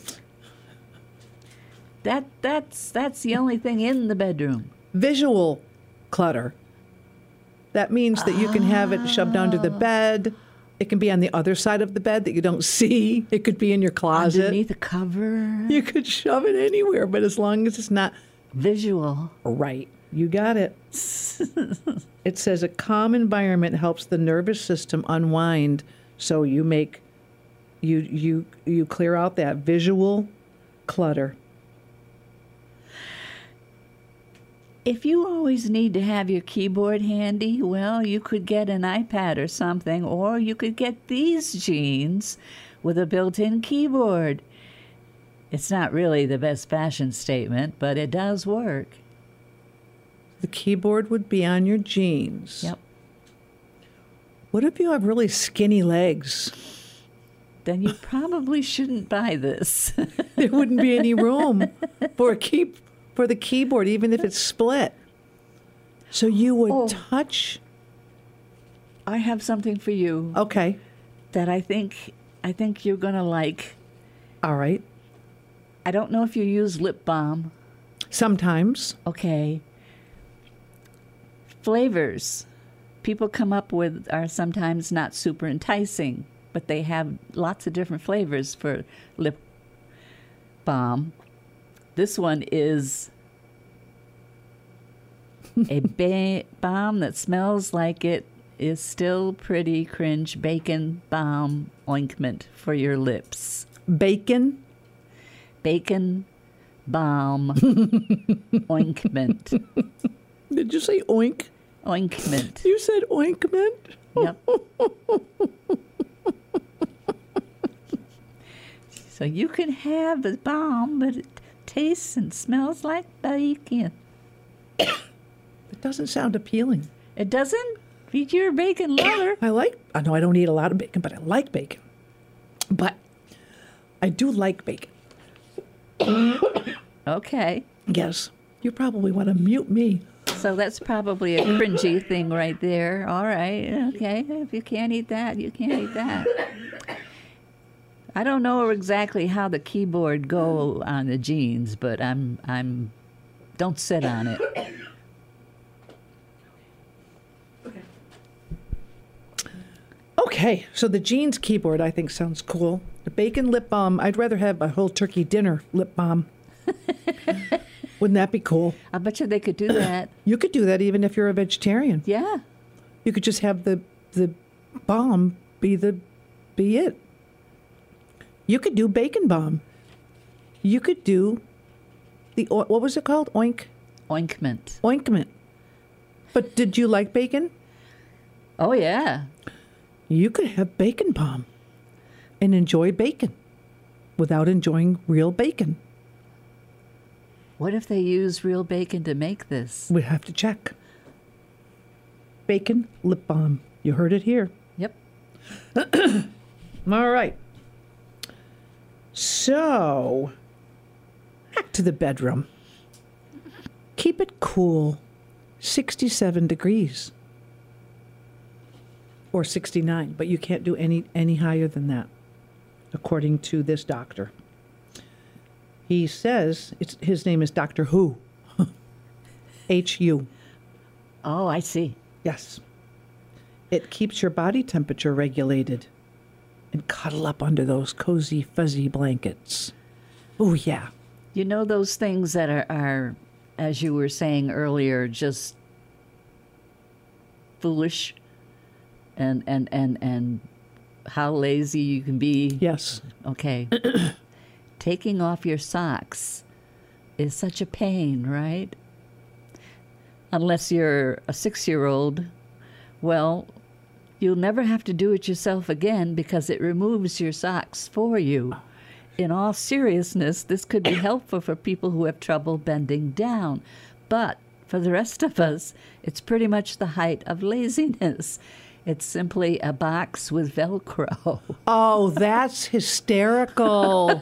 That that's that's the only thing in the bedroom. Visual clutter. That means that you can have it shoved under the bed. It can be on the other side of the bed that you don't see. It could be in your closet. Underneath the cover. You could shove it anywhere, but as long as it's not Visual. right. You got it. It says a calm environment helps the nervous system unwind. So you make, you you you clear out that visual clutter. If you always need to have your keyboard handy, well, you could get an iPad or something, or you could get these jeans with a built-in keyboard. It's not really the best fashion statement, but it does work. The keyboard would be on your jeans. Yep. What if you have really skinny legs? Then you probably shouldn't buy this. There wouldn't be any room for a key for the keyboard, even if it's split. So you would Oh. touch. I have something for you Okay. that I think I think you're gonna like. All right. I don't know if you use lip balm. Sometimes. Okay. Flavors people come up with are sometimes not super enticing, but they have lots of different flavors for lip balm. This one is a ba- balm that smells like it is still pretty cringe bacon balm ointment for your lips. Bacon. Bacon balm ointment. Did you say oink? Ointment. You said ointment? Yep. So you can have the balm, but it tastes and smells like bacon. It doesn't sound appealing. It doesn't? If you're a bacon lover. I like, I know I don't eat a lot of bacon, but I like bacon. But I do like bacon. Okay. Yes. You probably want to mute me. So that's probably a cringy thing right there. All right. Okay. If you can't eat that, you can't eat that. I don't know exactly how the keyboard go on the jeans, but I'm I'm don't sit on it. Okay, so the jeans keyboard I think sounds cool. The bacon lip balm, I'd rather have a whole turkey dinner lip balm. Wouldn't that be cool? I bet you they could do that. You could do that even if you're a vegetarian. Yeah. You could just have the the bomb be the be it. You could do bacon bomb. You could do the o- what was it called? Oink Ointment. ointment. But did you like bacon? Oh, yeah. You could have bacon bomb and enjoy bacon without enjoying real bacon. What if they use real bacon to make this? We'd have to check. Bacon lip balm. You heard it here. Yep. All right. So, back to the bedroom. Keep it cool. sixty-seven degrees. Or sixty-nine, but you can't do any any higher than that, according to this doctor. He says, it's, his name is Doctor Who. H U. Oh, I see. Yes. It keeps your body temperature regulated. And cuddle up under those cozy, fuzzy blankets. Oh, yeah. You know those things that are, are, as you were saying earlier, just foolish and and and and how lazy you can be. Yes. Okay. Taking off your socks is such a pain, right? Unless you're a six-year-old, well, you'll never have to do it yourself again because it removes your socks for you. In all seriousness, this could be helpful for people who have trouble bending down. But for the rest of us, it's pretty much the height of laziness. It's simply a box with Velcro. Oh, that's hysterical.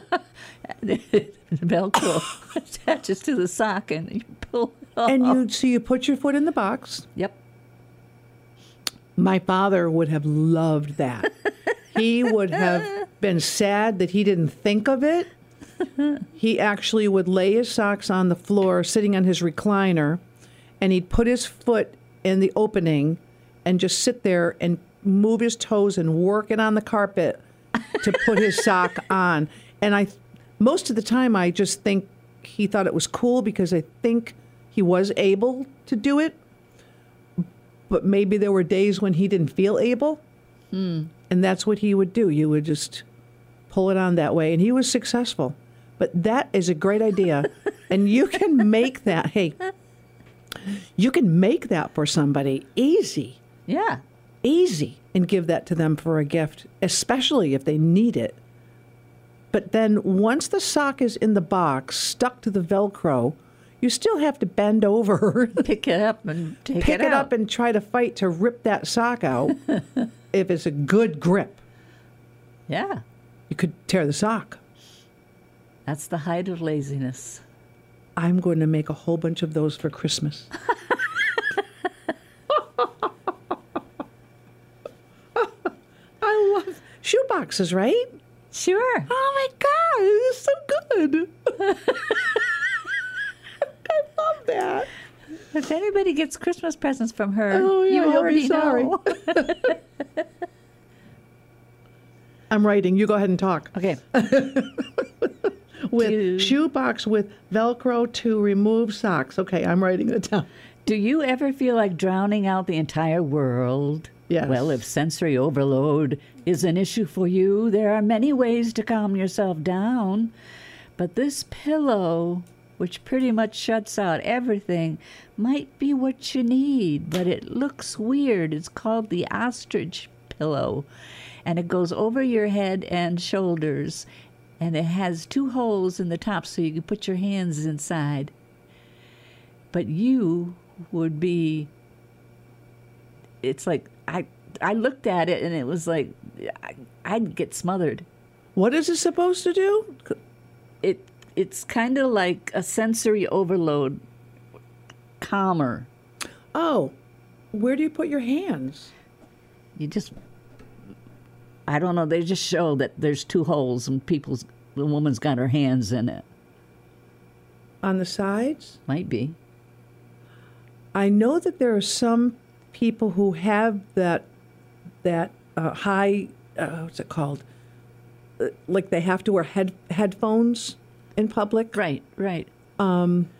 Velcro attaches to the sock and you pull it off. And you, so you put your foot in the box. Yep. My father would have loved that. He would have been sad that he didn't think of it. He actually would lay his socks on the floor, sitting on his recliner, and he'd put his foot in the opening and just sit there and move his toes and work it on the carpet to put his sock on. And I, most of the time, I just think he thought it was cool because I think he was able to do it. But maybe there were days when he didn't feel able. Hmm. And that's what he would do. You would just pull it on that way. And he was successful. But that is a great idea. And you can make that, hey, you can make that for somebody easy. Yeah. Easy. And give that to them for a gift, especially if they need it. But then once the sock is in the box, stuck to the Velcro, you still have to bend over. Pick it up and take Pick it out. it up and try to fight to rip that sock out if it's a good grip. Yeah. You could tear the sock. That's the height of laziness. I'm going to make a whole bunch of those for Christmas. I love shoe boxes, right? Sure. Oh my God, this is so good. I love that. If anybody gets Christmas presents from her, Oh, yeah, you you'll be already sorry. know. I'm writing. You go ahead and talk. Okay. With Do- shoe box with Velcro to remove socks. Okay, I'm writing it down. Do you ever feel like drowning out the entire world? Yes. Well, if sensory overload is an issue for you, there are many ways to calm yourself down. But this pillow, which pretty much shuts out everything, might be what you need, but it looks weird. It's called the ostrich pillow, and it goes over your head and shoulders, and it has two holes in the top so you can put your hands inside. But you would be, it's like, I I looked at it and it was like, I, I'd get smothered. What is it supposed to do? It It's kind of like a sensory overload, calmer. Oh, where do you put your hands? You just, I don't know, they just show that there's two holes and people's, the woman's got her hands in it. On the sides? Might be. I know that there are some people who have that that uh, high, uh, what's it called? Uh, like they have to wear head headphones in public. Right, right.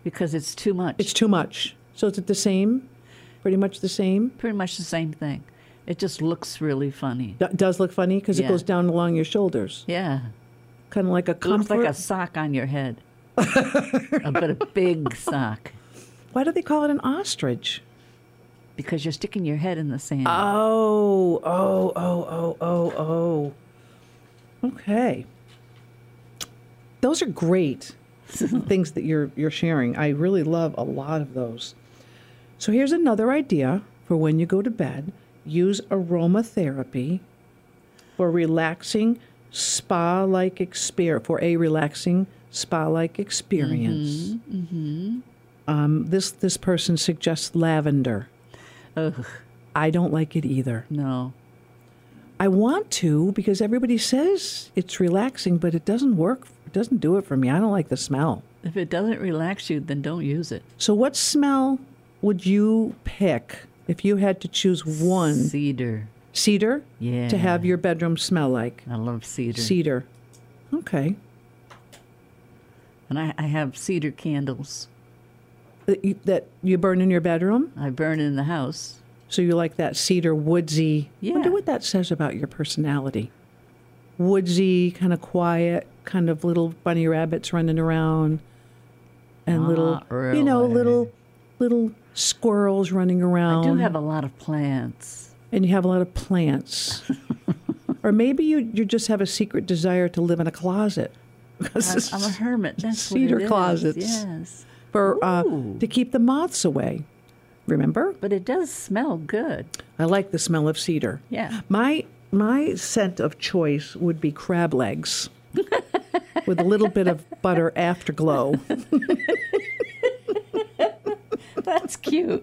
because it's too much. It's too much. So is it the same? Pretty much the same? pretty much the same thing. It just looks really funny. That does look funny because Yeah. it goes down along your shoulders. Yeah. Kind of like a It looks comfort. like a sock on your head. a, but a big sock. Why do they call it an ostrich? Because you're sticking your head in the sand. Oh, oh, oh, oh, oh, oh. Okay. Those are great things that you're you're sharing. I really love a lot of those. So here's another idea for when you go to bed. Use aromatherapy for relaxing spa-like experience for a relaxing spa-like experience. Mm-hmm, mm-hmm. Um, this this person suggests lavender. Ugh, I don't like it either. no. I want to because everybody says it's relaxing, but it doesn't work. It doesn't do it for me. I don't like the smell. If it doesn't relax you, then don't use it. So what smell would you pick if you had to choose one? Cedar. Cedar? Yeah. To have your bedroom smell like? I love cedar. Cedar. Okay. And I, I have cedar candles. That you, that you burn in your bedroom? I burn in the house. So you like that cedar woodsy. Yeah. Wonder what that says about your personality. Woodsy, kind of quiet, kind of little bunny rabbits running around, and Not little, you know, really. little, little squirrels running around. I do have a lot of plants. And you have a lot of plants. Or maybe you you just have a secret desire to live in a closet. I'm, I'm a hermit. That's Cedar what it is. closets. Yes. For uh, Ooh. to keep the moths away. Remember? But it does smell good. I like the smell of cedar. Yeah. My my scent of choice would be crab legs with a little bit of butter afterglow. That's cute.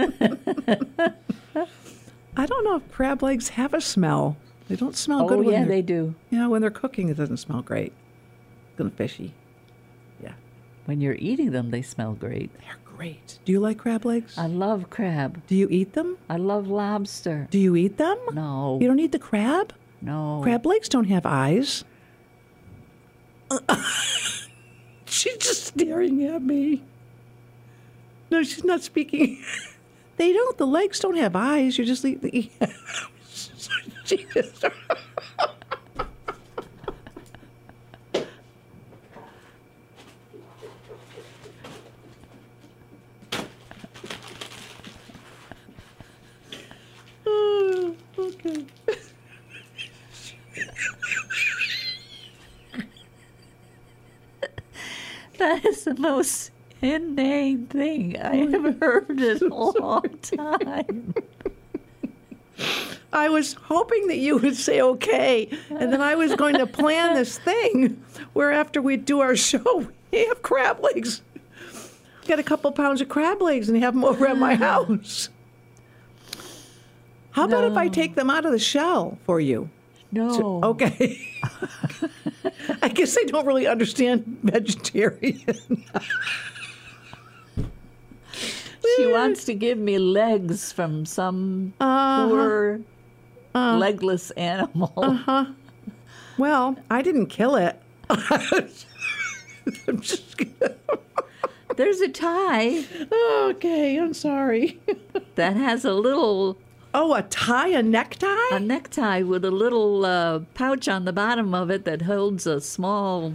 I don't know if crab legs have a smell. They don't smell Oh, good when yeah, they're, they do. Yeah, when they're cooking, it doesn't smell great. It's kind of fishy. Yeah, When you're eating them, they smell great. they're great. Do you like crab legs? I love crab. Do you eat them? I love lobster. Do you eat them? No. You don't eat the crab? No. Crab legs don't have eyes. She's just staring at me. No, she's not speaking. They don't. The legs don't have eyes. You just eat the. She just. Oh, okay. That is the most inane thing I have heard in a long time. I was hoping that you would say okay, and then I was going to plan this thing where after we do our show, we have crab legs. Get a couple pounds of crab legs and have them over at my house. How about if I No. take them out of the shell for you? No. Okay. I guess I don't really understand vegetarian. She wants to give me legs from some Uh-huh. poor legless animal. Uh-huh. Well, I didn't kill it. I'm just kidding. There's a tie Okay, I'm sorry. that has a little Oh, a tie, a necktie? a necktie with a little uh, pouch on the bottom of it that holds a small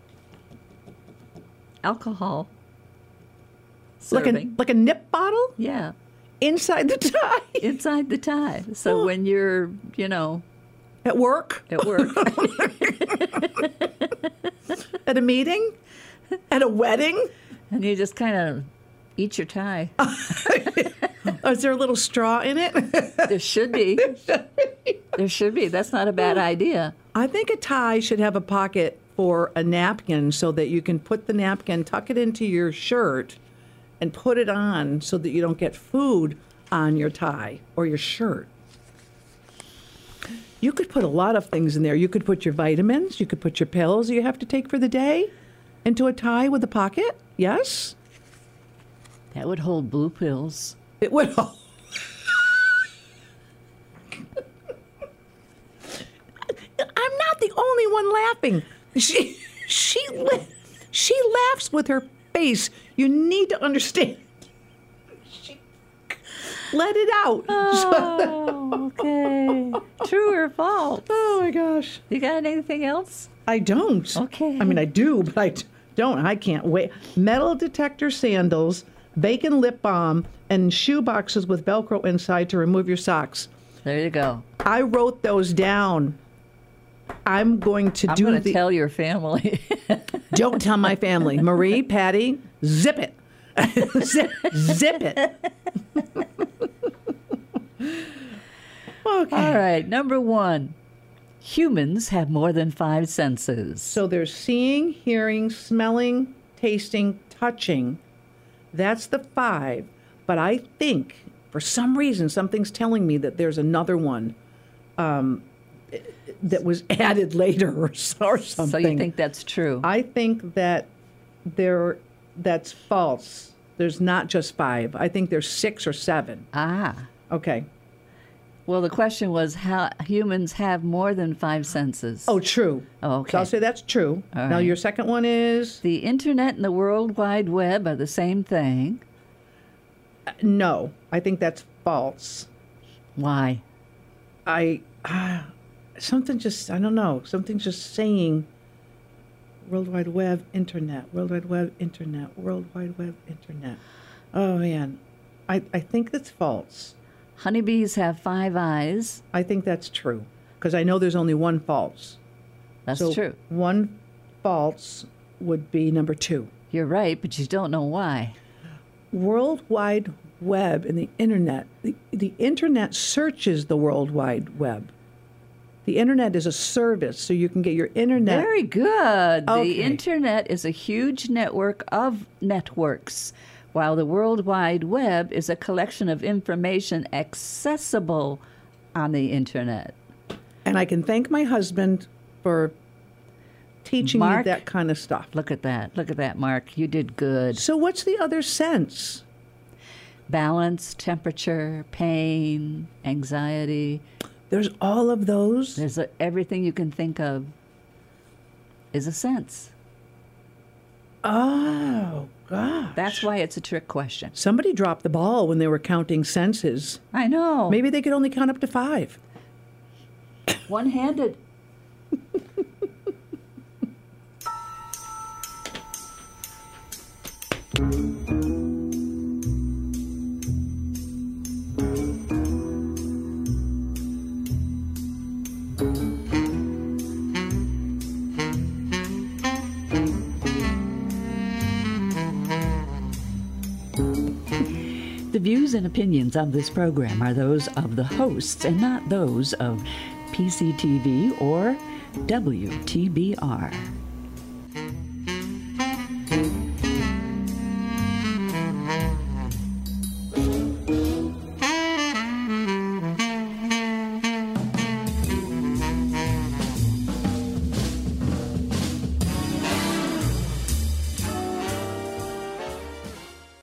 alcohol like a serving. like a nip bottle Yeah, inside the tie inside the tie. So Oh. when you're, you know, at work, at work, at a meeting, at a wedding. and you just kind of eat your tie. Oh, is there a little straw in it? There should be. There should be. That's not a bad idea. I think a tie should have a pocket for a napkin so that you can put the napkin, tuck it into your shirt, and put it on so that you don't get food on your tie or your shirt. You could put a lot of things in there. You could put your vitamins, you could put your pills you have to take for the day into a tie with a pocket. Yes? That would hold blue pills. It will. I'm not the only one laughing. She she la- she laughs with her face. You need to understand. Let it out. Oh, okay. True or false? Oh, my gosh. You got anything else? I don't. Okay. I mean, I do, but I don't. I can't wait. Metal detector sandals, bacon lip balm, and shoe boxes with Velcro inside to remove your socks. There you go. I wrote those down. I'm going to I'm do going to the... tell your family. Don't tell my family. Marie, Patty, zip it. zip, zip it. Okay. All right. Number one. Humans have more than five senses. So there's seeing, hearing, smelling, tasting, touching. That's the five. But I think, for some reason, something's telling me that there's another one um, that was added later or, or something. So you think that's true? I think that there, that's false. There's not just five. I think there's six or seven. Ah. Okay. Well, the question was how humans have more than five senses. Oh, true. Oh, okay. So I'll say that's true. All Now, right. your second one is? The Internet and the World Wide Web are the same thing. No. I think that's false. Why? I, uh, something just, I don't know. Something's just saying World Wide Web, Internet, World Wide Web, Internet, World Wide Web, Internet. Oh, man. I, I think that's false. Honeybees have five eyes. I think that's true because I know there's only one false. That's so true. One false would be number two. You're right, but you don't know why. World Wide Web and the Internet. The, the Internet searches the World Wide Web. The Internet is a service, so you can get your Internet. Very good. Okay. The Internet is a huge network of networks, while the World Wide Web is a collection of information accessible on the Internet. And I can thank my husband for teaching Mark, me that kind of stuff. Look at that. Look at that, Mark. You did good. So what's the other sense? Balance, temperature, pain, anxiety. There's all of those? There's a, everything you can think of is a sense. Oh, gosh. That's why it's a trick question. Somebody dropped the ball when they were counting senses. I know. Maybe they could only count up to five. One-handed. The views and opinions of this program are those of the hosts and not those of P C T V or W T B R.